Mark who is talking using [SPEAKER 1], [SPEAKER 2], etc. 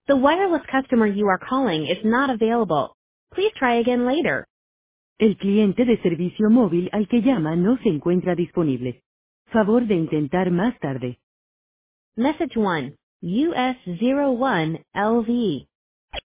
[SPEAKER 1] The wireless customer you are calling is not available. Please try again later. El cliente de servicio móvil al que llama no se encuentra disponible. Favor de intentar más tarde. Message 1. US01 LV.